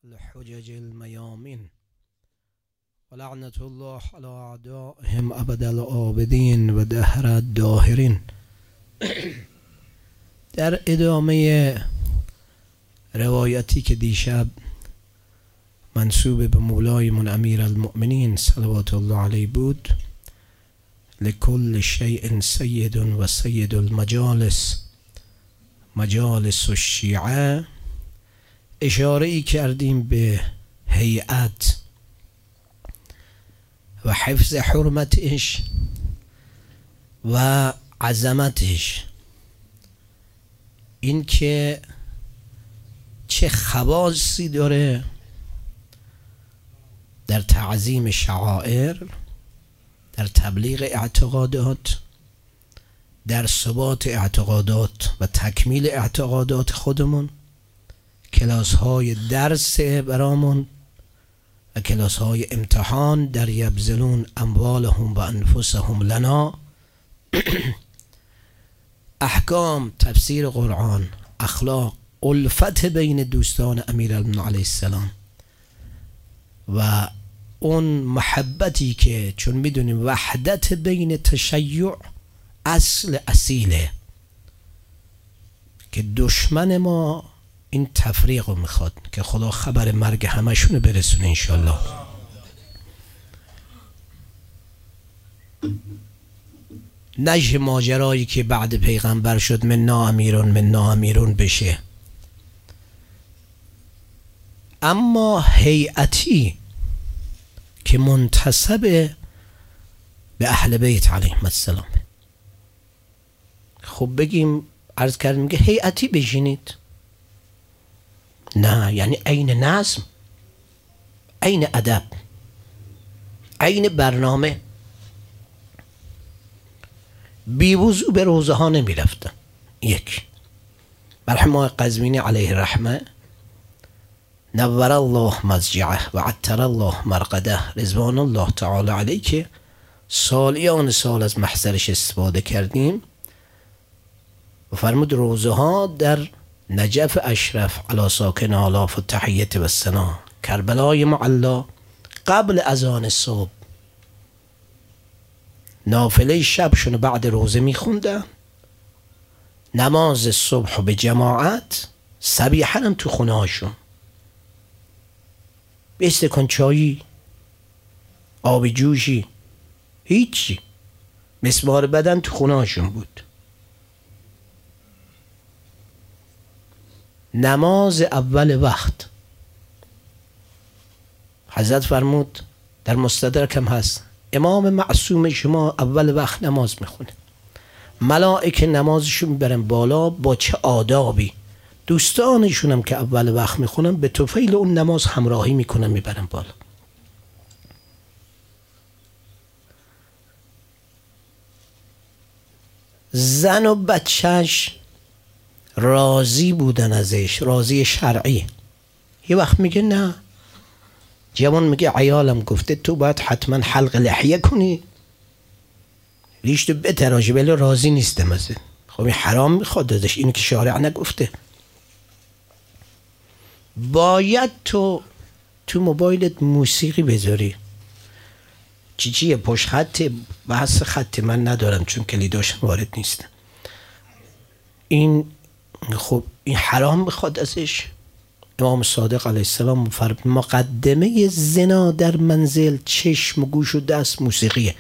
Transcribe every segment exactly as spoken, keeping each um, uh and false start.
الحجج الميامين ولعنة الله على أعدائهم أبد الآبدین و دهر الداهرین. در ادامه روایتی که دیشب منسوب به مولایمون امیر المؤمنین صلوات الله علیه بود، لکل شیء سید و سید المجالس مجالس الشیعه، اشاره ای کردیم به هیئت و حفظ حرمتش و عظمتش، این که چه خواصی داره در تعظیم شعائر، در تبلیغ اعتقادات، در ثبات اعتقادات و تکمیل اعتقادات خودمون، کلاس های درس برامون و کلاس های امتحان در یبذلون اموالهم و انفسهم لنا، احکام، تفسیر قرآن، اخلاق، الفت بین دوستان امیرالمومنین علیه السلام و اون محبتی که چون میدونیم وحدت بین تشیع اصل اصیله که دشمن ما این تفریق رو میخواد که خدا خبر مرگ همشون برسونه انشالله. نشه ماجرایی که بعد پیغمبر شد من نا امیرون من نا امیرون بشه. اما هیئتی که منتسب به اهل بیت علیهم السلام، خب بگیم عرض کردیم که هیئتی بشینید، نه، یعنی عین نظم، عین ادب، عین برنامه. بی وضو به روزه ها نمی رفتن. یک مرحوم قزوینی علیه رحمه نور الله مضجعه و عطر الله مرقده رضوان الله تعالی علیه، که سالیان سال از محضرش استفاده کردیم و فرمود روزه ها در نجف اشرف علی ساکن آلاف و تحیت و سنا کربلای معلا قبل اذان صبح نافله شبشون بعد روزه میخوندن، نماز صبح به جماعت، صبیحا هم تو خونه هاشون به استکان چایی، آب جوشی، هیچی، مسوار بدن تو خونه هاشون بود. نماز اول وقت حضرت فرمود در مستدرک هم هست، امام معصوم شما اول وقت نماز میخونه، ملائکه نمازشون میبرن بالا با چه آدابی، دوستانشون هم که اول وقت میخونن به طفیل اون نماز همراهی میکنن میبرن بالا. زن و بچهش راضی بودن ازش، راضی شرعی. یه وقت میگه نه، جوان میگه عیالم گفته تو باید حتما حلق لحیه کنی، ریش تو بتراشی، ولی راضی نیستم از این. خب این حرام میخواد دادش، اینو که شارع نگفته. باید تو تو موبایلت موسیقی بذاری. چی چیه پشت خط بحث خط من ندارم چون کلیداش وارد نیستم. این خب این حرام میخواد ازش. امام صادق علیه السلام فرمود مقدمه زنا در منزل چشم و گوش و دست موسیقیه،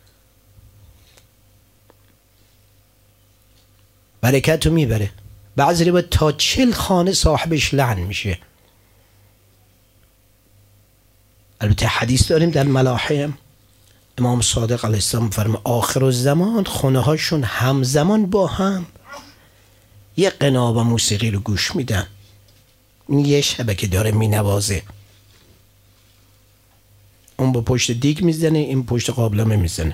برکت رو میبره. بعضی رو تا چل خانه صاحبش لعن میشه. البته حدیث داریم در ملاحم، امام صادق علیه السلام فرمود آخر الزمان خونه هاشون همزمان با هم یه غنا و موسیقی رو گوش میدن. این یه شبکه داره مینوازه، اون با پشت دیگ میزنه، این پشت قابلمه میزنه.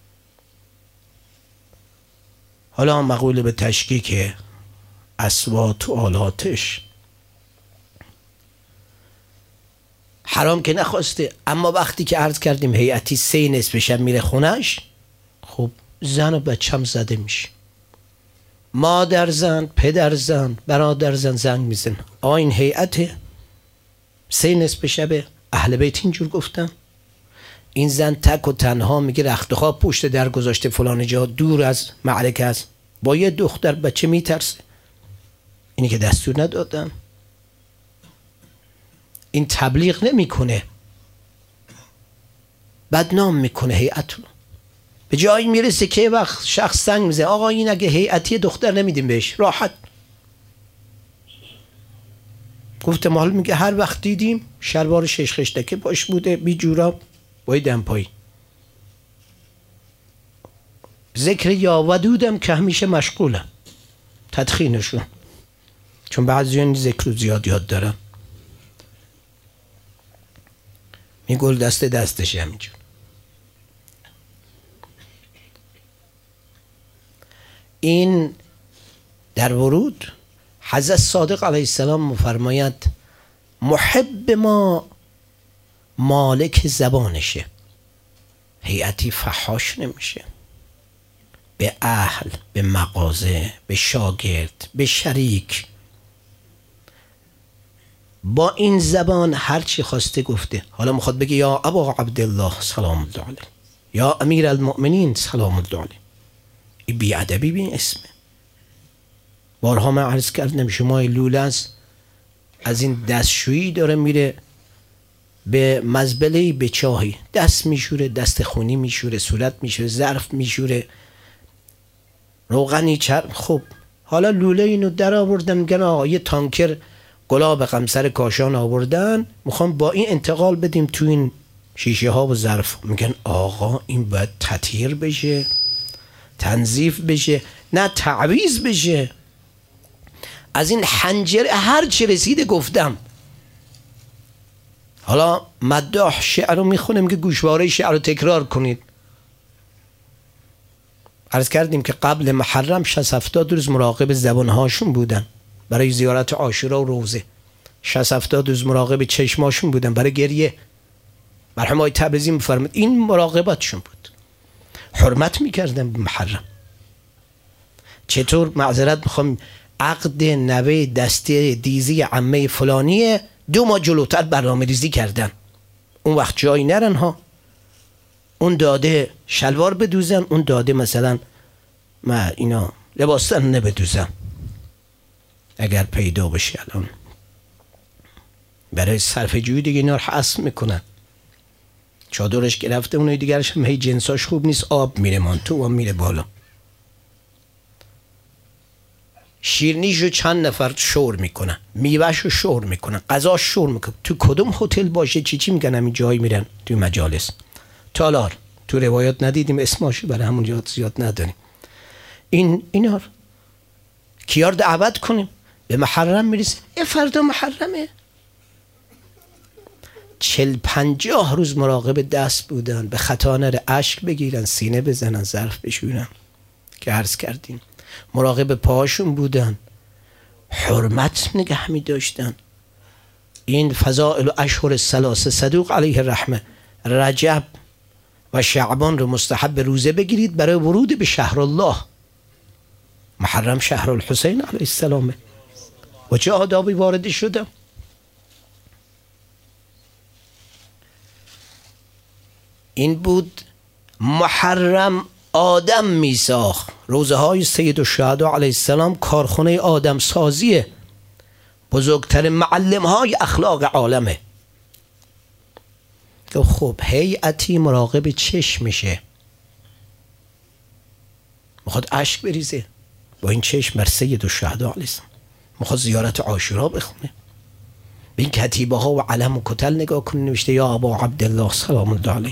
حالا مقوله به تشکیک اصوات و آلاتش حرام که نخواسته. اما وقتی که عرض کردیم هیئتی سه نصف شب میره خونش، خب زن و بچه هم زده میشه، مادر زن، پدر زن، برادر زن زنگ میزن، آ این هیئته، سه نصف شب اهل بیت اینجور گفتن. این زن تک و تنها میگه رخت خواب پشت در گذاشته فلان جا دور از معرکه است، با یه دختر بچه میترسه. اینی که دستور ندادم. این تبلیغ نمیکنه، بدنام میکنه هیئت رو. به جایی میرسه که وقت شخص سنگ میزه آقا این اگه هیئتی دختر نمیدیم بهش راحت. گفته مال میگه هر وقت دیدیم شلوار شش خشتکه باش بوده بی جوراب با دمپایی. ذکر یا ودودم که همیشه مشغولم تدخینشون، چون بعضی این ذکر زیاد یاد دارم. میگل دست دستش همینجور. این در ورود حضرت صادق علیه السلام مفرماید محب ما مالک زبانشه، هیئتی فحاش نمیشه. به اهل، به مغازه، به شاگرد، به شریک با این زبان هر چی خواسته گفته. حالا میخواد بگه یا ابا عبدالله سلام الله علیه، یا امیر المؤمنین سلام الله علیه، این بیادبی به این اسمه. بارها من عرض کردم شما لولنس از این دستشویی داره میره به مزبله به چاهی، دست میشوره، دست خونی میشوره، صورت میشوره، ظرف میشوره، روغنی چرم. خب حالا لوله اینو در آوردن، میگن آقا یه تانکر گلاب قمصر کاشان آوردن میخوام با این انتقال بدیم تو این شیشه ها و ظرف. میگن آقا این باید تطهیر بشه، تنظیف بشه، نه تعویض بشه. از این حنجره هر چی رسیده گفتم. حالا مداح شعر رو میخونم که گوشواره شعر رو تکرار کنید. عرض کردیم که قبل محرم شصت هفتاد روز مراقب زبانهاشون بودن برای زیارت عاشورا و روزه. شصت هفتاد روز مراقب چشماشون بودن برای گریه. مرحوم آقای تبریزی میفرمود این مراقبتشون بود. حرمت میکردن به محرم. چطور معذرت میخوام عقد نوه دسته دیزی عمه فلانیه دو ماه جلوتر برنامه ریزی کردن، اون وقت جایی نرن ها. اون داده شلوار بدوزن، اون داده مثلا ما اینا لباسن نبدوزن اگر پیدا بشه. الان برای صرف جویی دیگه اینا رو حذف میکنن. چادرش گرفته اونای دیگرش هم هی جنساش خوب نیست، آب میره من تو و میره بالا. شیرنیشو چند نفر شور میکنن، میوهشو شور میکنن، غذاش شور میکنن. تو کدوم هتل باشه چی چی میگن همین جایی میرن تو مجالس. تالار تو روایات ندیدیم اسماشو برای همون یاد زیاد نداریم. این اینا رو کیار دعوت کنیم به محرم میرسیم. ای فردا محرمه. چل پنجاه روز مراقب دست بودن، به خطا نره اشک بگیرن، سینه بزنن، ظرف بشورن که عرض کردیم. مراقب پاهاشون بودن، حرمت نگه می داشتن. این فضائل و اشهر الثلاثه صدوق علیه الرحمه رجب و شعبان رو مستحب روزه بگیرید برای ورود به شهر الله. محرم شهر الحسین علیه السلامه و چه آدابی وارد شده. این بود محرم آدم می ساخت. روزه های سید الشهدا علیه السلام کارخانه آدم سازیه، بزرگترین معلم های اخلاق عالمه. خب هیئتی مراقب چشم میشه، میخواد اشک بریزه با این چشم بر سید الشهدا علیه السلام، میخواد زیارت عاشورا بخونه. به این کتیبه ها و علم و کتل نگاه کنه، نوشته یا ابا عبدالله سلام الله علیه.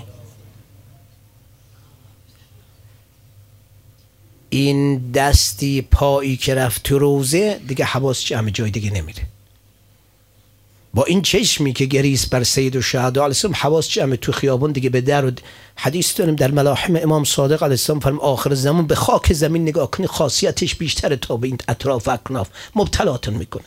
این دستی پایی که رفت تو روزه دیگه حواس جمع جای دیگه نمیره. با این چشمی که گریست بر سید الشهدا علیه السلام حواس جمع تو خیابون دیگه به در. و حدیث داریم در ملاحم امام صادق علیه السلام فرم آخر زمان به خاک زمین نگاه کنی خاصیتش بیشتر تا به این اطراف و اکناف مبتلاتون میکنه.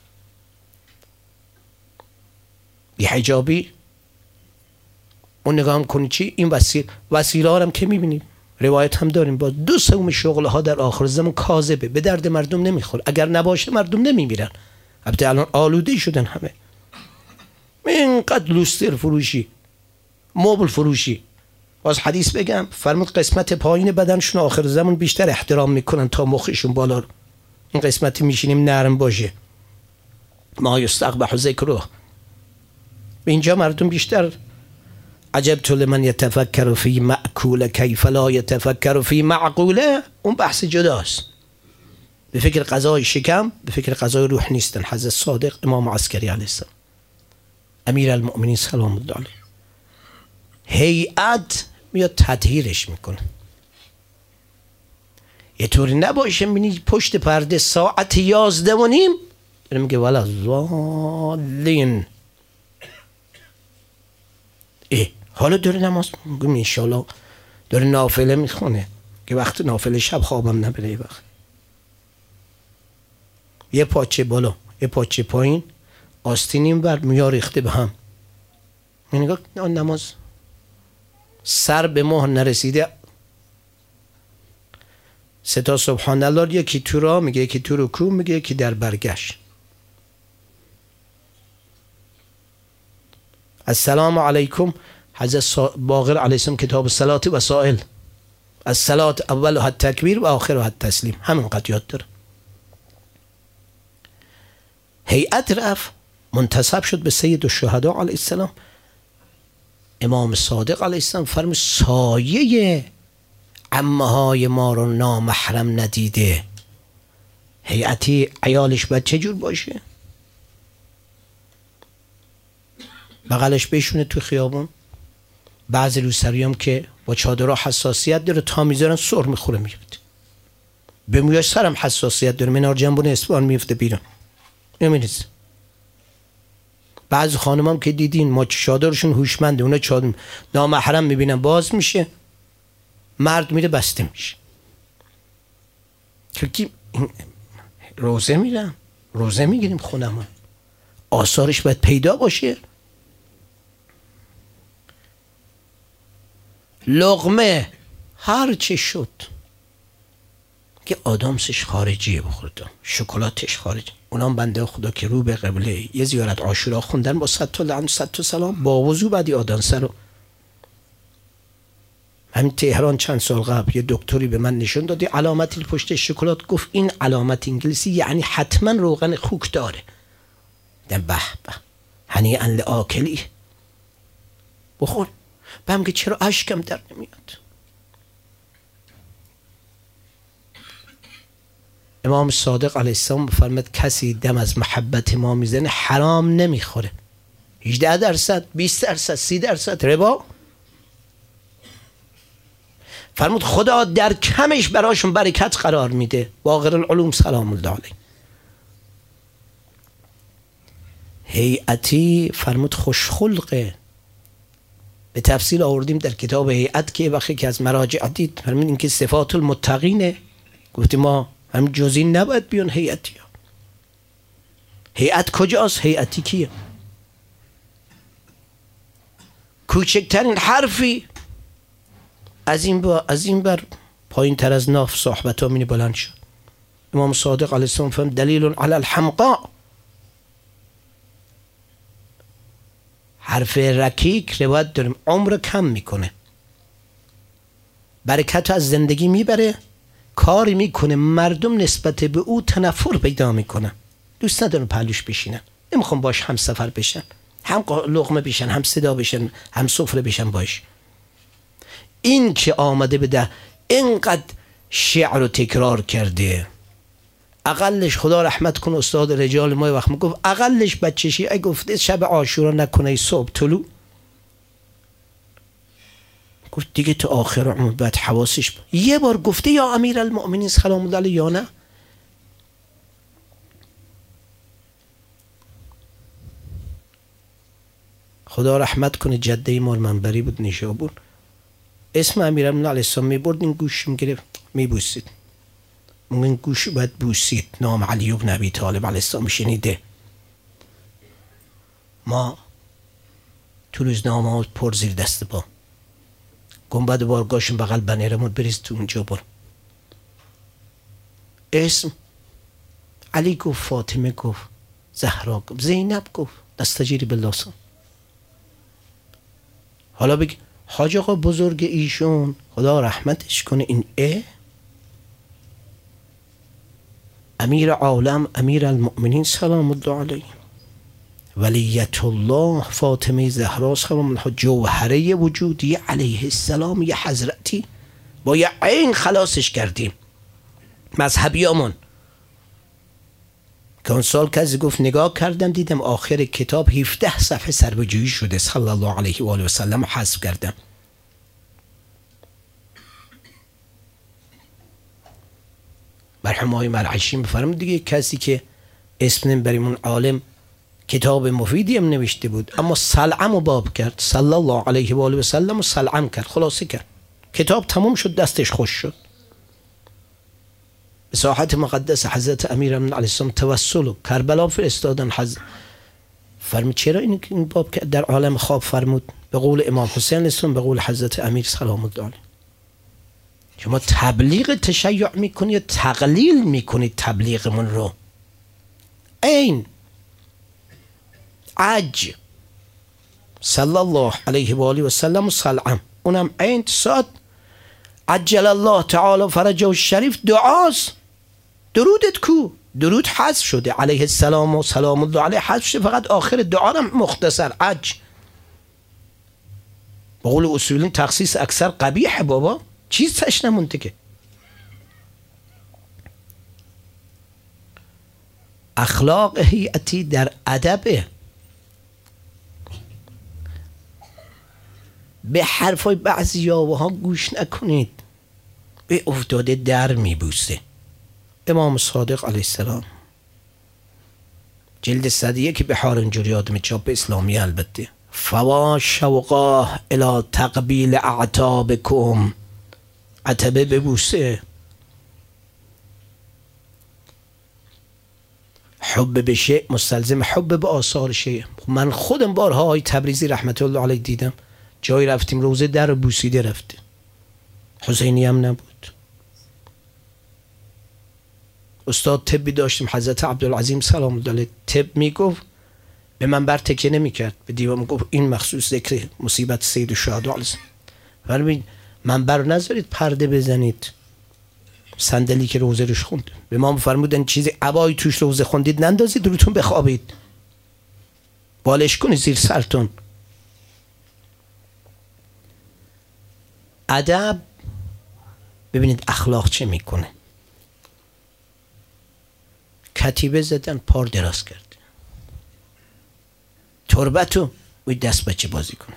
بی حجابی اون نگاه هم کنی چی این وسیله وسیله هم که میبینیم روایت هم داریم با دو سوم شغل ها در آخر زمان کاذبه، به درد مردم نمیخوره. اگر نباشه مردم نمیمیرن. البته الان آلوده شدن همه. اینقدر لوستر فروشی، مبل فروشی. باز حدیث بگم فرمود قسمت پایین بدنشون آخر زمان بیشتر احترام میکنن تا مخشون بالا رو. این قسمتی میشینیم نرم باشه، ما یستقبح ذکره. به اینجا مردم بیشتر عجبت لمن یتفکر فی معقوله کیف لا یتفکر فی معقوله. اون بحث جداست. به فکر غذای شکم، به فکر غذای روح نیستن. حضرت صادق امام عسکری علیه السلام، امیر المؤمنین سلام الله علیه، هیئت میاد تطهیرش میکنه. یه طوری نباشه بینی پشت پرده ساعت یازده و نیم داره میگه ولا ضالین. ای حالا داره نماز میگم انشالله داره نافله میخونه که وقت نافله شب خوابم نبره. یه وقت یه پاچه بالا یه پاچه پایین آستینیم بر میار ریخته به هم. من نگاه نماز سر به ماه نرسیده، سه تا سبحان الله، یکی تو را میگه، یکی تو رکوع میگه، یکی در برگشت. السلام علیکم. حضرت باقر علیه السلام کتاب الصلات و سائل، الصلات اولها التکبیر و آخرها التسلیم، همین قد یاد داره. هیئت رفت منتسب شد به سید الشهدا علیه السلام. امام صادق علیه السلام فرمود سایه عمه های ما رو نامحرم ندیده. هیئتی عیالش باید چه جور باشه؟ بغلش بشونه تو خیابون. بعضی روسری هم که با چادرها حساسیت داره تا میذارن سر میخوره میفته. به مویاش سرم حساسیت داره، منار جنبون اصفهان میفته بیرون. نمی‌رسه. بعضی خانم هم که دیدین ما چادرشون هوشمنده، اونا چادر نامحرم میبینن باز میشه، مرد میره بسته میشه. که روزه میرم روزه میگیریم خونم، آثارش باید پیدا باشه. لقمه هر چه شد که آدامسش خارجیه بخوردم، شکلاتش خارجی. اونام بنده خدا که رو به قبله یه زیارت عاشورا خوندن با صد تا لعن صد تا سلام با وضو بعدی آدانسه رو. همین تهران چند سال قبل یه دکتری به من نشون دادی علامتی پشت شکلات، گفت این علامت انگلیسی یعنی حتما روغن خوک داره. دم به به هنیئا لآکلی، بخور. بهم که چرا اشکم در نمیاد. امام صادق علیه السلام فرمود کسی دم از محبت ما میزنه حرام نمیخوره. هجده درصد، بیست درصد، سی درصد ربا. فرمود خدا در کمش براشون برکت قرار میده. باقر العلوم سلام الله علیه. هیئتی فرمود خوشخلقه. به تفصیل آوردیم در کتاب هیئت که وقتی که از مراجع دید فرمود این که صفات المتقینه. گفتیم ما هم جزئی نباید بیان هیئتی ها. هیئت کجاست؟ هیئتی کیه؟ کوچکترین حرفی از این با از این بر پایین تر از ناف صحبت ها مینی بلند شد. امام صادق علیه السلام فرمود دلیل علی الحمقا. حرف رکیک روایت داریم عمر کم میکنه، برکت از زندگی میبره، کاری میکنه مردم نسبت به او تنفر پیدا میکنن، دوست ندارن پهلوش بشینن، نمیخوان باش هم سفر بشن، هم لقمه بشن، هم صدا بشن، هم سفره بشن باش. این که آمده بده اینقدر شعر رو تکرار کرده، اقلش خدا رحمت کنه استاد رجال ما وقت میگفت اقلش بچه شیعه گفته شب عاشورا نکنه صبح طلوع، گفت دیگه تو آخر عمر باید حواسش با. یه بار گفته یا امیر المؤمنین سلام الله علیه یا نه؟ خدا رحمت کنه جده ما منبری بود نیشابور، اسم امیر المؤمنین علیه السلام میبرد این گوش میگرفت میبوسید، این گوش باید بوسید، نام علی بن ابی طالب علیه السلام شنیده. ما تو روزنامه ها پر زیر دست با گنبد بارگاهشون بغل بنرمون بریز تو اونجا بر. اسم علی گفت، فاطمه گفت، زهرا گفت، زینب گفت، دستجیری بالله. حالا بگی حاج آقا بزرگ ایشون خدا رحمتش کنه این اه امیر عالم امیر المؤمنین سلام الله علیه ولیت الله فاطمه زهرا سلام الله جوهره وجودی علیه السلام یه حضرتی با یه عین خلاصش کردیم. مذهبیامون که اون سال کسی گفت نگاه کردم دیدم آخر کتاب هفده صفحه سربجویی شده صلی الله علیه و آله و سلم حذف کردم. مرحوم آقای مرعشی میفرمود دیگه کسی که اسم بریمون عالم کتاب مفیدی هم نوشته بود اما سلعم و باب کرد صلی الله علیه و آله و سلم و سلعم کرد خلاصه کرد کتاب تموم شد دستش خوش شد. به ساحت مقدس حضرت امیر علیه السلام توسل و کربلا فرستادن. حضرت فرمود چرا این باب که در عالم خواب فرمود به قول امام حسین السلام به قول حضرت امیر سلام الله علیه شما تبلیغ تشیع میکنید تقلیل میکنید تبلیغمون رو. این عج صلی الله علیه و آله و سلم و سلم اونم این ساعت عجل الله تعالی فرجه و شریف دعاست. درودت کو؟ درود حذف شده علیه السلام و سلام الله علیه حذف شده فقط آخر دعا هم مختصر عج. به قول اصولین تخصیص اکثر قبیح بابا چیز تش نمونده که. اخلاق هیئتی در ادب به حرفای بعضی یاوه ها گوش نکنید به افتاده در میبوسه. امام صادق علیه السلام جلد صدیه که بحار اینجوری آدم چاپ اسلامی البته فوا شوقاه الى تقبیل اعتابکم عتبه ببوسه. حب به شیء مستلزم حب به آثار شیء. من خودم بارها آقای تبریزی رحمت الله علیه دیدم جایی رفتیم روزه در بوسیده رفته حسینی هم نبود. استاد طبی داشتیم حضرت عبدالعظیم سلام الله علیه طب میگفت به منبر تکیه نمیکرد به دیوار میگفت این مخصوص ذکر مصیبت سید الشهدا علیه فرمود منبر نذارید پرده بزنید. صندلی که روزه روش خوند به ما فرمودن چیزی عبایی توش روزه خوندید نندازید روتون بخوابید بالش کنید زیر سرتون. ادب ببینید اخلاق چه میکنه. کتیبه زدن پار دراز کرد تربتو وی دست بچه بازی کنه.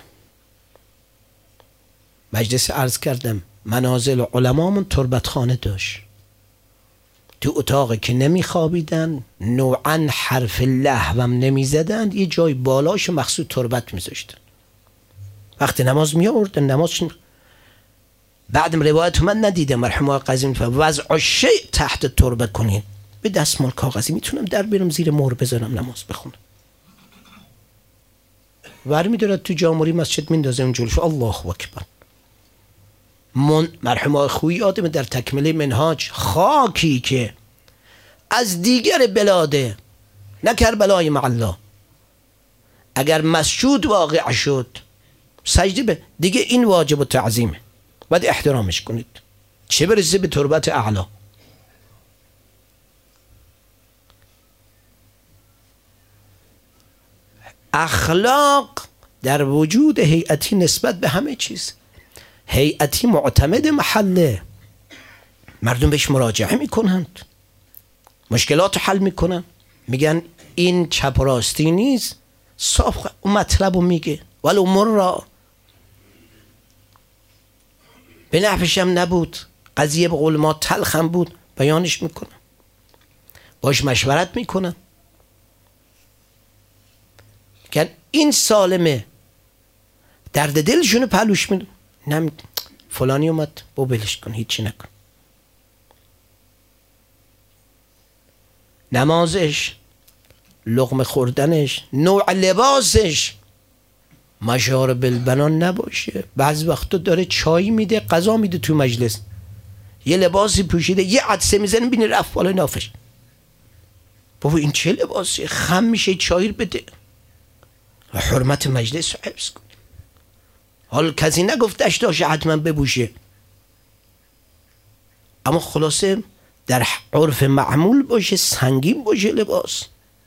مجلس عرض کردم منازل علمامون تربت خانه داشت تو اتاقی که نمیخوابیدن نوعا حرف لهوم نمیزدن یه جای بالاش مخصوص تربت میذاشتن. وقتی نماز میآوردن نماز بعدم روایت من ندیدم مرحوم آقا قزوینی وضع شیء تحت تربه کنین به دستمال کاغذی میتونم در بیارم زیر مهر بذارم نماز بخونم. ور میدارد تو جاموری مسجد میندازه اون جلوش الله اکبر. من مرحوم آقا خویی آدم در تکمله منهاج خاکی که از دیگر بلاده نه کربلای معلا اگر مسجود واقع شد سجده به دیگه این واجب و تعظیمه باید احترامش کنید چه برسه به تربت اعلا. اخلاق در وجود هیئتی نسبت به همه چیز. هیئتی معتمد محله مردم بهش مراجعه میکنند مشکلات حل میکنن میگن این چپ راستی نیست صاف اون مطلب رو میگه ولو مرا به نفعش هم نبود قضیه به قول ما تلخم بود بیانش میکنن باش مشورت میکنن که این سالمه درد دلشونو پلوش میدن نمی فلانی اومد با بلش کن هیچی نکن. نمازش لقمه خوردنش نوع لباسش مشار بالبنان نباشه. بعض وقتا داره چای میده غذا میده تو مجلس یه لباسی پوشیده یه عدسه میزنه بینی رفت بالای نافش بابا این چه لباسی خم میشه چای بده حرمت مجلس رو حفظ کن. حال کسی نگفت دشتاش حتما بپوشه، اما خلاصه در عرف معمول باشه، سنگین باشه لباس.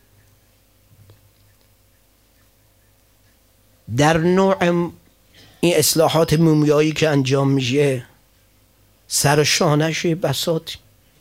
در نوع این اصلاحات مومیایی که انجام میشه سر و شانش بساطی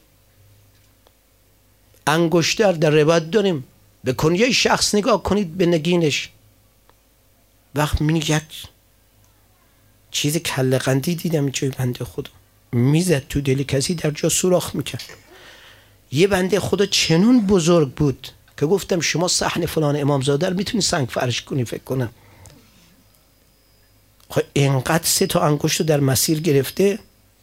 انگشتر در روایت داریم بکن. یه شخص نگاه کنید به نگینش، وقت می یک چیز کله قندی دیدم جای بنده خدا میزد تو دل کسی، در جا سوراخ میکرد. یه بنده خدا چنون بزرگ بود که گفتم شما صحن فلان امامزاده رو میتونی سنگ فرش کنی فکر کنم. خب اینقدر سه تا انگشت رو در مسیر گرفته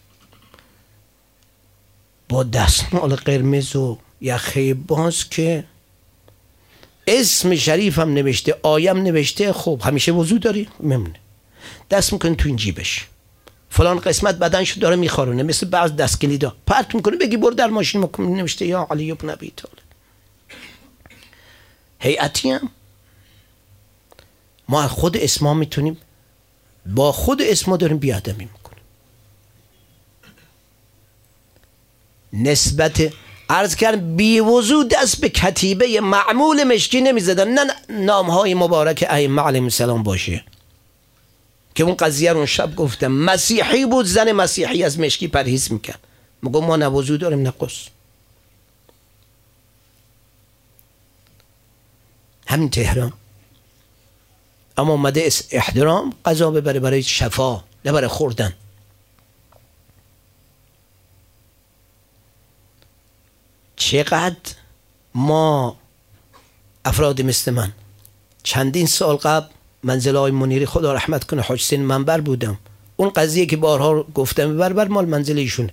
با دستمال قرمز و یخه باز که اسم شریف هم نوشته، آیم نوشته. خب همیشه وضو داری؟ ممنون. دست میکنه تو این جیبش، فلان قسمت بدنشو داره میخارونه، مثل بعض دست کلیدا پرت میکنه، بگی برو در ماشین مکن نوشته یا علی ابن ابی طالب. هیئتی هم ما خود اسما میتونیم با خود اسما داریم بیادمی میکنیم. نسبت عرض کرد بی وضو دست به کتیبه معمول مشکی نمیزدن، نه نامهای مبارک ائمه علیهم السلام باشه که اون قضیه رو اون شب گفتم. مسیحی بود، زن مسیحی از مشکی پرهیز میکرد، میگم ما نه وضو داریم نه غسل. همین تهران اما اومده احترام غذا ببره برای شفا نه برای خوردن. چقدر ما افراد مثل من چندین سال قبل منزل های منیری خدا رحمت کنه حاج حسین منبر بودم، اون قضیه که بارها گفتم بربر مال منزل ایشونه.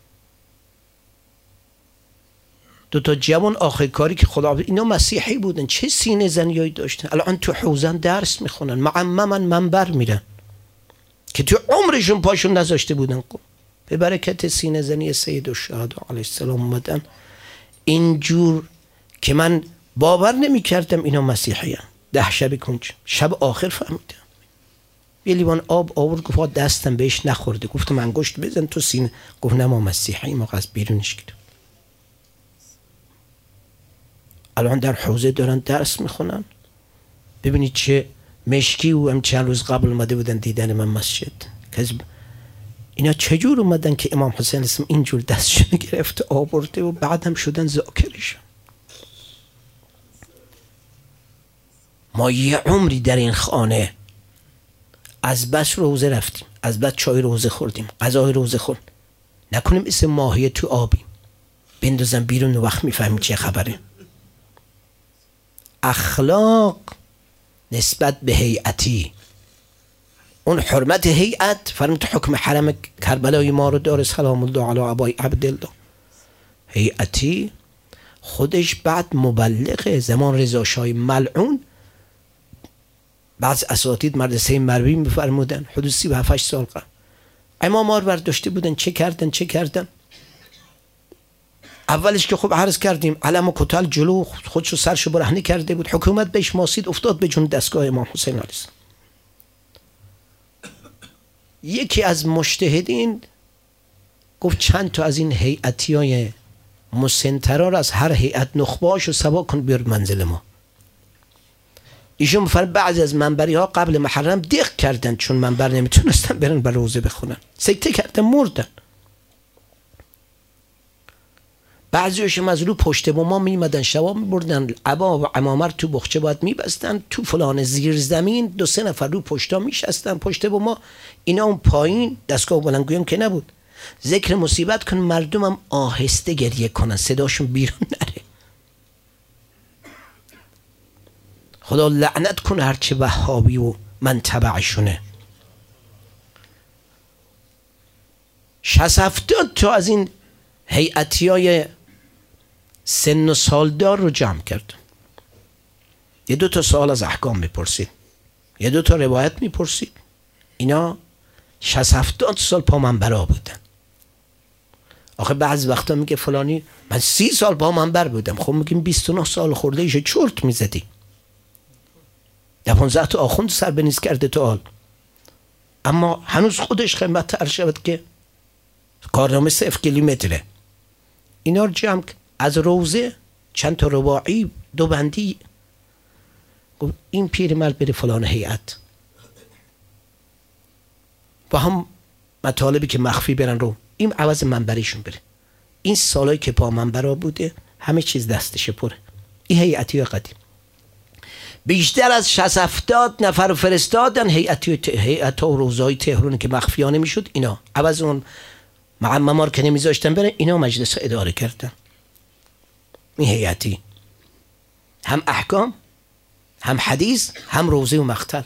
دو تا جوان آخر کاری که خدا اینا مسیحی بودن، چه سینه زنیایی داشتن، الان تو حوزن درس میخونن، معمما منبر میرن که تو عمرشون پاشون نذاشته بودن. به برکت سینه زنی سید الشهدا علیه السلام اومدن اینجور که من باور نمی کردم اینا مسیحی هم. ده شب کنج شب آخر فهمیدم، یه لیوان آب آورد گفت دستم بهش نخورده، گفتم انگشت بزن تو سینه، گفت نه ما مسیحی ما از بیرونش گرفت. الان در حوزه دارن درس میخونن. ببینید چه مشکی و هم چند روز قبل اومده بودن دیدن من مسجد. اینا چجور اومدن که امام حسین اسم اینجور دستشون گرفت آورده و بعدم شدن ذاکرشون. ما یه عمری در این خانه از بس روزه رفتیم، از بس چای روزه خوردیم، غذای روزه خورد، نکنیم اسم ماهی تو آبی بندازم بیرون و وقت میفهمیم چه خبره. اخلاق نسبت به هیئتی، اون حرمت هیئت فرمت حکم حرم کربلای ما رو داره سلام الله علی ابای عبدالله. هیئتی خودش بعد مبلغه. زمان رضا شاه ملعون بعض اساتید مدرسه مروی میفرمودن حدود سی و هفت سال قبل امامار برداشته بودن، چه کردن چه کردن. اولش که خب عرض کردیم علم و کتل جلو خودشو سرشو برهنه کرده بود، حکومت بهش ماسید، افتاد به جون دستگاه امام حسین علیه السلام. یکی از مجتهدین گفت چند تا از این هیئتی های مسنترا رو از هر هیئت نخبه‌اشو سوا کن بیار منزل ما. ایشون فرد بعضی از منبری ها قبل محرم دیق کردن، چون منبر نمیتونستن برن بر روزه بخونن، سکته کردن مردن. بعضیشون از رو پشت بوما میمدن شبا میبردن عبا و عمامر تو بخچه باید میبستن تو فلان زیر زمین، دو سه نفر رو پشتا میشستن پشت بوما، اینا اون پایین دستگاه بلندگویم که نبود، ذکر مصیبت کن مردمم آهسته گریه کنن صداشون بیرون نره. خدا لعنت کن هرچه وهابی و من تبعشونه. شصت هفتاد تا از این هیئتی های سن و سالدار رو جمع کرد. یه دو تا سوال از احکام میپرسید، یه دو تا روایت میپرسید. اینا شصت هفتاد سال پا منبرا بودن. آخه بعض وقتا میگه فلانی من سی سال پا منبر بودم، خب میگیم بیست و نه سال خورده ایشه چرت میزدی. ده پانزده تا آخوند سر بنیز کرده تو آل. اما هنوز خودش خدمت عرض شود که کارنامه صفر کیلومتره. اینا رو جمع از روزه چند تا رباعی دو بندی، گفت این پیرمرد بره فلان هیئت با هم مطالبی که مخفی برن رو این عوض منبریشون بره. این سالایی که پا منبرا بوده همه چیز دستشه پره. این هیئتی قدیم بیشتر از شصت هفتاد نفر فرستادن هیئتی هیئت و روزای تهران که مخفیانه میشد، اینا عوض اون معممار که نمیذاشتن بره، اینا مجلس اداره کردن. این هیئتی هم احکام هم حدیث هم روزه و مقتل.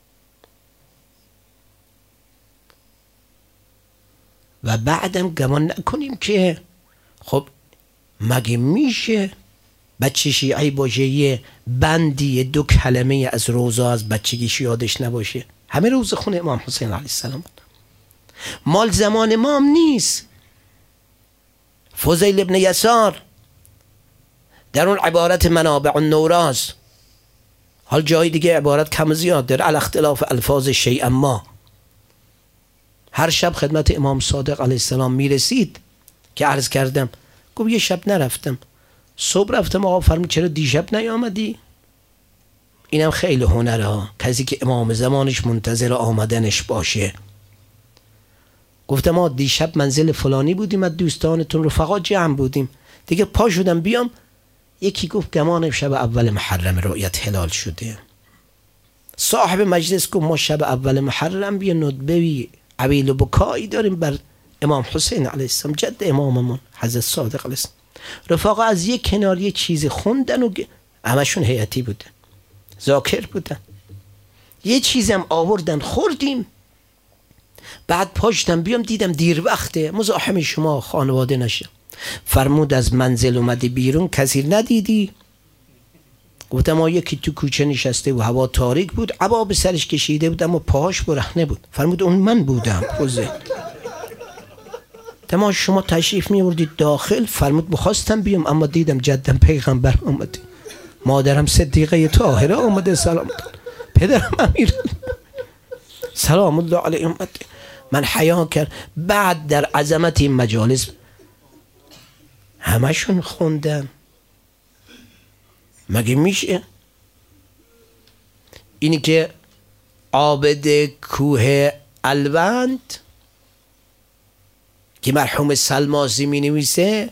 و بعدم گمان نکنیم که خب مگه میشه بچه شیعی باشه یه بندی دو کلمه از روزه از بچگیش یادش نباشه؟ همه روزه خونه امام حسین علیه السلام بود. مال زمان امام نیست. فضیل ابن یسار در اون عبارت منابع النوراز، حال جای دیگه عبارت کم زیاد در الاختلاف الفاظ شیء ما، هر شب خدمت امام صادق علیه السلام میرسید که عرض کردم، گفت یه شب نرفتم، صبح رفتم، آقا فرمود چرا دیشب نیامدی؟ اینم خیلی هنره ها، کسی که امام زمانش منتظر آمدنش باشه. گفتم ما دیشب منزل فلانی بودیم، از دوستانتون رفقا جمع بودیم، دیگه پا شدم بیام، یکی گفت گمانم شب اول محرم رؤیت هلال شده. صاحب مجلس گفت ما شب اول محرم بیا ندبه بی عویل و بکایی داریم بر امام حسین علیه السلام، جد اماممون حضرت صادق علیه السلام. رفاقا از یک کنار یه چیزی خوندن و همشون هیئتی بودن، ذاکر بودن، یه چیزم آوردن خوردیم. بعد پاشتم بیام دیدم دیر وقته، مزاحم شما خانواده نشم. فرمود از منزل اومدی بیرون کسی ندیدی؟ گفتم ما یکی تو کوچه نشسته و هوا تاریک بود، عبا به سرش کشیده بود اما پاهاش برهنه بود. فرمود اون من بودم. خوزه تمام شما تشریف می آوردید داخل. فرمود بخواستم بیام اما دیدم جدم پیغمبر اومده، مادرم صدیقه طاهره اومده، سلام پدرم امیر سلام الله علیه اومده. من حیا کرد. بعد در عظمت این مجالس همشون خوندن. مگه میشه؟ اینی که عابد کوه الوند که مرحوم سلماسی می نویسه،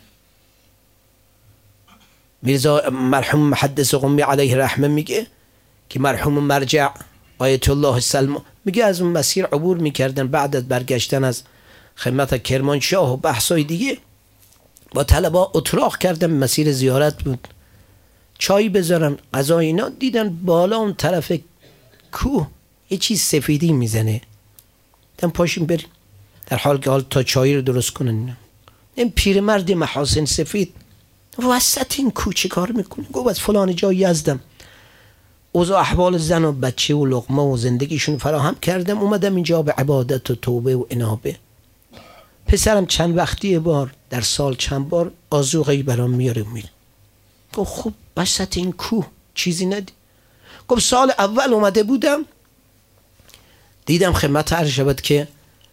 میرزا مرحوم محدث قمی علیه رحمه میگه که مرحوم مرجع آیت الله سلم میگه از اون مسیر عبور میکردن بعد از برگشتن از خدمت کرمانشاه و بحثای دیگه، با طلبا اتراق کردن، مسیر زیارت بود، چای بذارن غذا اینا، دیدن بالا اون طرف کوه یه چیز سفیدی میزنه. دم پاشیم بریم، در حال که حال تا چای رو درست کنن. این پیرمرد محاسن سفید وسط این کوه چه کار میکنه؟ گفت از فلان جای یزدم، اوضاع احوال زن و بچه و لقمه و زندگیشون فراهم کردم، اومدم اینجا به عبادت و توبه و انابه. پسرم چند وقتی بار در سال چند بار آذوقه‌ای برام میاره میره. گفت خوب وسط این کوه چیزی ندی؟ گفت سال اول اومده بودم دیدم خدمت عرض شود که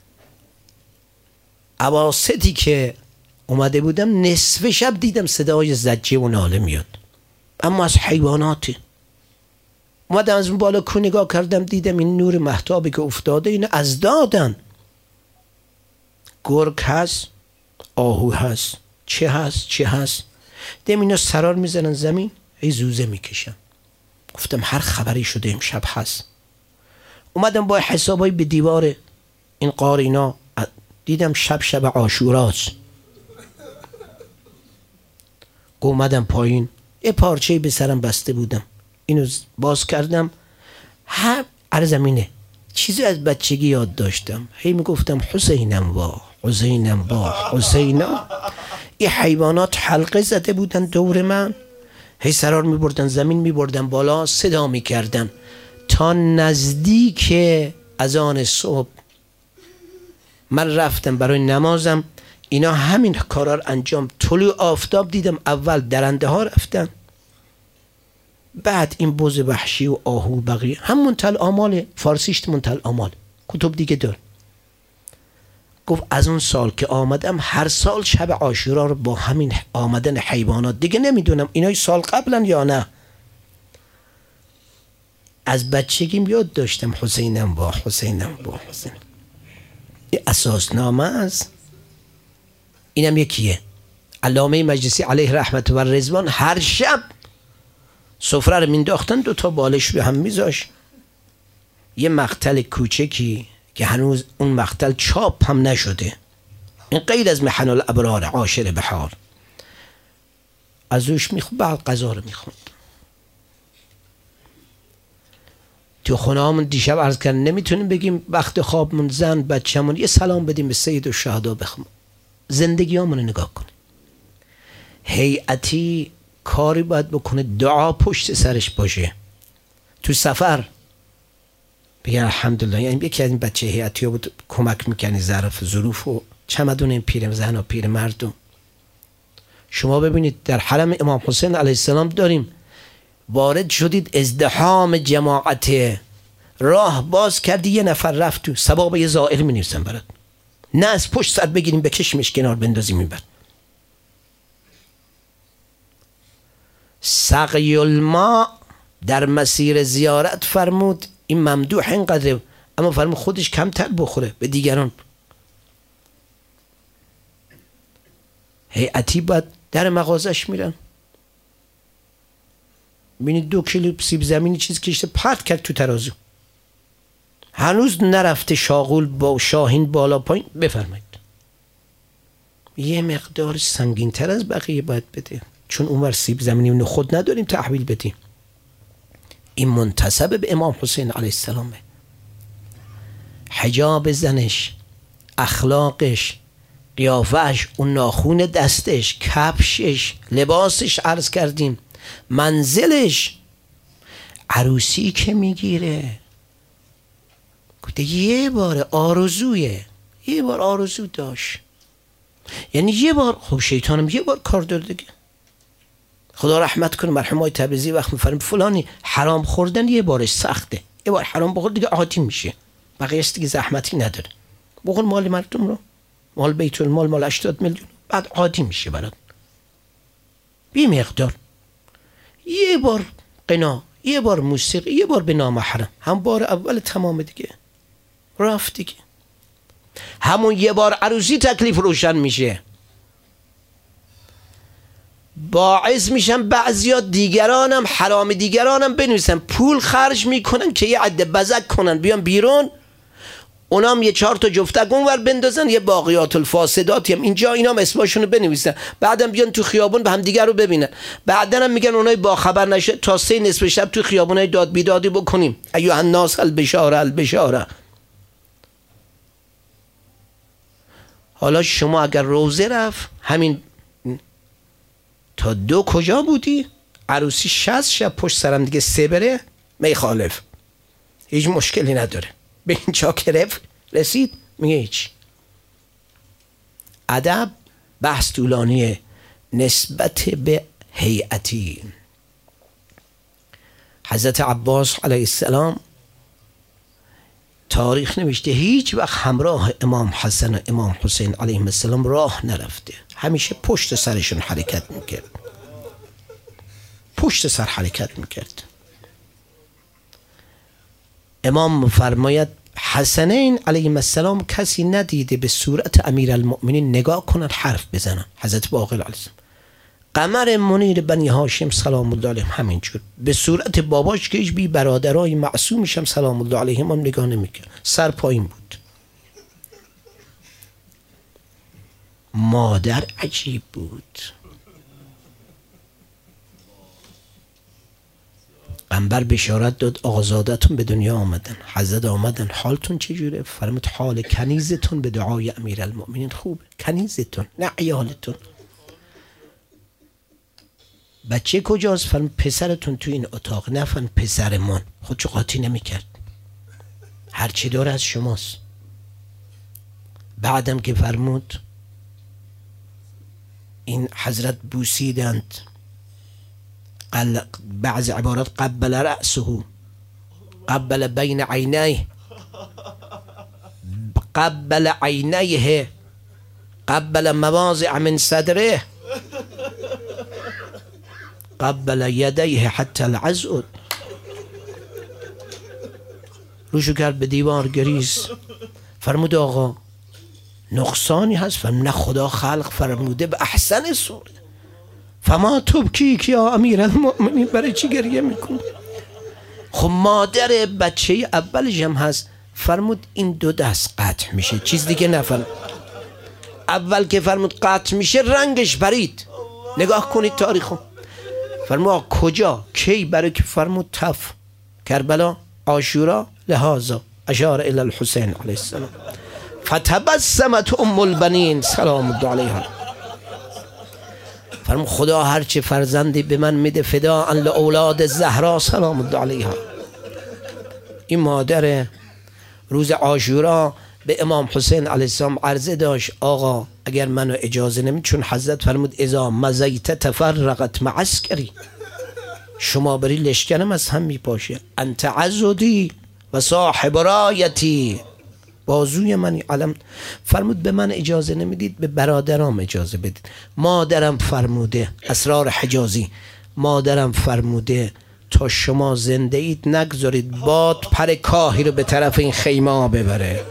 اواسطی که اومده بودم نصف شب دیدم صدای زجه و ناله میاد، اما از حیواناتی. اومدم از اون بالا کو نگاه کردم دیدم این نور مهتابی که افتاده اینه از دادن. گرگ هست، آهو هست، چه هست چه هست، دم اینا سرار میزنن زمین، ای زوزه میکشن. گفتم هر خبری شده امشب هست. اومدم با حسابای به دیوار این قارینا دیدم شب شب عاشوراست. اومدم پایین، یه پارچه به سرم بسته بودم، اینو باز کردم، هم عرضم اینه چیزی از بچگی یاد داشتم، هی میگفتم حسینم وا حسینم وا حسینم. این حیوانات حلقه زده بودن دور من، هی سرار میبردن زمین، میبردن بالا، صدا میکردن تا نزدیک اذان صبح. من رفتم برای نمازم، اینا همین کارا رو انجام. طلوع آفتاب دیدم اول درنده ها رفتن، بعد این بز وحشی و آهو بقیه، هم منتل آمال فارسیشت منتل آمال. کتب دیگه دار. گفت از اون سال که آمدم هر سال شب عاشورا رو با همین آمدن حیوانات، دیگه نمیدونم اینای سال قبلن یا نه، از بچگیم یاد داشتم حسینم با حسینم با حسین. این اساسنامه است. اینم یکیه. علامه مجلسی علیه رحمت و رضوان هر شب سفره رو مینداختن، دو تا بالش به هم میذاش، یه مقتل کوچکی که هنوز اون مقتل چاپ هم نشده، این غیر از محن الابرار عاشر بهار، از روش میخوند، بعد غذا رو میخوند. تو خونه همون دیشب عرض کردن نمیتونیم بگیم وقت خوابمون زن بچه‌مون یه سلام بدیم به سید الشهدا بخون. زندگی همون رو نگاه کنیم. هیئتی کاری باید بکنه دعا پشت سرش باشه. تو سفر بگن الحمدلله، یعنی یکی از این بچه هیئتی ها بود کمک میکنی ظرف ظروف و چمدون این پیر زن و پیر مردم. شما ببینید در حرم امام حسین علیه السلام داریم، وارد شدید ازدحام جماعت، راه باز کردی یه نفر رفت تو، ثواب یه زائر می نویسن برات، نه از پشت سر بگیریم بکشیمش کنار بندازیم این بر. سقی الماء در مسیر زیارت فرمود این ممدوح اینقدر، اما فرمود خودش کمتر بخوره به دیگران. هیئتی باید در مغازش میرن، ببینید دو کیلو سیب زمینی چیز کشته پرت کرد تو ترازو، هنوز نرفته شاغول با شاهین بالا پایین، بفرمایید یه مقدار سنگین تر از بقیه باید بده، چون اونور سیب زمینی و نخود نداریم تحویل بدیم. این منتسب به امام حسین علیه السلامه. حجاب زنش، اخلاقش، قیافش، اون ناخون دستش، کفشش، لباسش عرض کردیم، منزلش، عروسی که میگیره گفته یه بار آرزویه، یه بار آرزو داشت، یعنی یه بار، خب شیطانم یه بار کار داره دیگه. خدا رحمت کنه مرحوم آقای تبریزی وقت میفرم فلانی حرام خوردن یه بارش سخته، یه بار حرام بخور دیگه عادی میشه، بقیه‌اش دیگه زحمتی نداره. بخور مال مردم رو، مال بیت المال، مال هشتاد میلیون، بعد عادی میشه برات. بی مقدار یه بار قنا، یه بار موسیقی، یه بار به نامحرم، هم بار اول تمام دیگه رفت دیگه. همون یه بار عروسی تکلیف روشن میشه، باعث میشن بعضیا دیگرانم حرام دیگرانم بنویسن، پول خرج میکنن که یه عده بزک کنن بیان بیرون، اونام یه چهار تا جفتک اونور بندازن، یه باقیات الفاسداتی هم اینجا اینام اسمشونو بنویسن، بعدم بیان تو خیابون به هم دیگر رو ببینن، بعدن هم میگن اونای با خبر نشه تا سه نصف شب تو خیابونای داد بیدادی بکنیم، ایها الناس البشاره البشاره. حالا شما اگر روزه رفت همین تا دو کجا بودی؟ عروسی شصت شب پشت سرم دیگه سه بره میخالف، هیچ مشکلی نداره، به اینجا که رسید میگه هیچ. ادب بحث طولانیه. نسبت به هیئتی، حضرت عباس علیه السلام تاریخ نوشته هیچ وقت همراه امام حسن و امام حسین علیهم السلام راه نرفته، همیشه پشت سرشون حرکت میکرد، پشت سر حرکت میکرد. امام فرماید حسنین علیهم السلام کسی ندیده به صورت امیرالمؤمنین نگاه کنن حرف بزنن. حضرت باقر علیه السلام، قمر منیر بنی هاشم سلام الله علیهم همینجور، به صورت باباش که هیچ بی برادرای معصومش هم سلام الله علیهم هم نگاه نمیکرد، سر پایین بود. مادر عجیب بود، قنبر بشارت داد آزادتون به دنیا آمدن، حضرت آمدن حالتون چجوره؟ فرمود حال کنیزتون به دعای امیرالمؤمنین خوبه، کنیزتون نه عیالتون. بچه کجاست؟ فرمود پسرتون تو این اتاق. نه فرمود پسرمون، خودشو قاطی نمیکرد، هرچی داره از شماست. بعدم که فرمود این حضرت بوسیدند، بعض عبارات قبل رأسه، قبل بین عینیه، قبل عینیه، قبل مواضع من صدره، قبل یدیه حتی العضد. روشو کرد به دیوار گریز. فرمود آقا نقصانی هست؟ فرمود نه، خدا خلق فرموده به احسن صورت. فما تبکیک یا امیر المؤمنین، برای چی گریه میکنی؟ خب مادر بچه اولش هم هست. فرمود این دو دست قطع میشه، چیز دیگه نفرم. اول که فرمود قطع میشه رنگش برید. نگاه کنید تاریخو. فرمود کجا کی؟ برای که فرمود تف کربلا عاشورا لهذا اشار الى الحسین علیه السلام فتبسمت ام البنین سلام الله علیها. فرمود خدا هرچه فرزندی به من میده فداء لاولاد زهرا سلام الله علیها. این مادر روز عاشورا به امام حسین علیه السلام عرضه داشت آقا اگر منو اجازه نمی، چون حضرت فرمود اذا مزیت تفرقت معسکری، شما بری لشکرم از هم میپاشه. انت عضدی و صاحب رایتی، بازوی منی علم. فرمود به من اجازه نمیدید، به برادرام اجازه بدید. مادرم فرموده، اسرار حجازی، مادرم فرموده تا شما زنده اید نگذارید باد پر کاهی رو به طرف این خیمه ببره.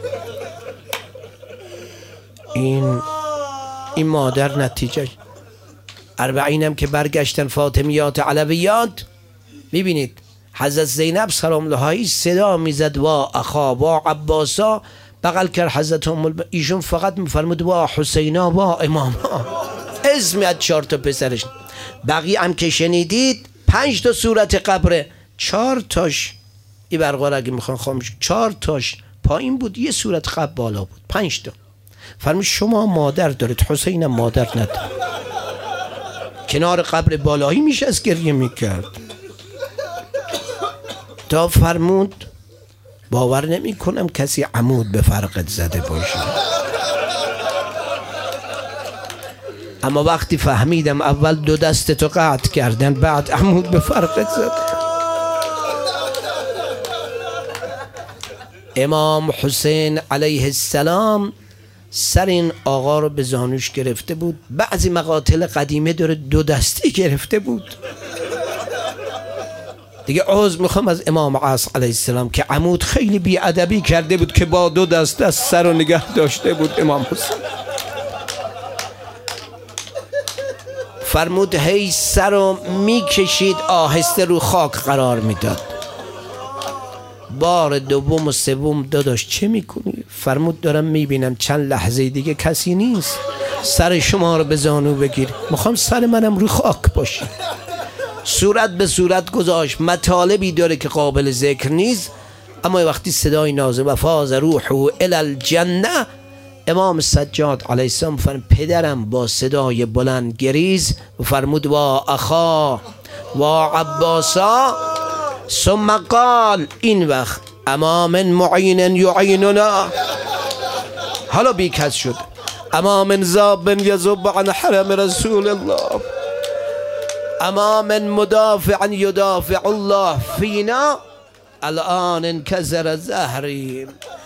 این این مادر نتیجه. اربعینم که برگشتن فاطمیات علویات، میبینید حضرت زینب سلام الله علیها صدا میزد وا اخا وا عباسا، بغل کرد حضرت ام الب... ایشون فقط میفرمود وا حسینا وا اماما، اسم از چهار تا پسرش. بقیه هم که شنیدید پنج تا صورت قبره، چهار تاش این برقرار اگه میخوان خاموش، چهار تاش پایین بود، یه صورت قبر بالا بود، پنج تا. فرمود شما مادر دارید، حسین مادر نداره. کنار قبر بالایی میشه از گریه میکرد. تا فرمود باور نمی کنم کسی عمود به فرقت زده باشه. اما وقتی فهمیدم اول دو دست تو قطع کردن بعد عمود به فرقت زده. امام حسین علیه السلام سر این آقا رو به زانوش گرفته بود. بعضی مقاتل قدیمه داره دو دستی گرفته بود. دیگه عذر میخوام از امام عصر علیه السلام که عمود خیلی بیادبی کرده بود که با دو دست از سر رو نگه داشته بود. امام حسین فرمود هی سر رو میکشید آهسته رو خاک قرار میداد. بار دوم و سوم داداش چه میکنی؟ فرمود دارم میبینم چند لحظه دیگه کسی نیست، سر شما رو به زانو بگیر، میخوام سر منم رو خاک باشه. صورت به صورت گذاشت. مطالبی داره که قابل ذکر نیست، اما وقتی صدای نازل و فاز روحه الی الجنه، امام سجاد علیه السلام فرمود پدرم با صدای بلند گریز و فرمود وا اخا وا عباسا، ثم قال این وقت اما من معین یعیننا، حالا بیکس شد، اما من ذاب یذب عن حرم رسول الله، اما من مدافع یدافع الله فینا، الان انکسر ظهری.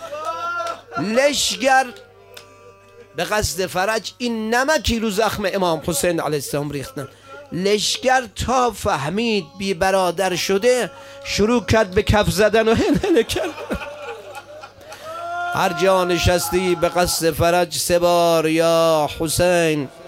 لشگر به قصد فرج این نمکی رو زخم امام حسین علیه السلام ریختن. لشگر تا فهمید بی برادر شده شروع کرد به کف زدن و هلهله کرد. هر جا نشستی به قصد فرج سه بار یا حسین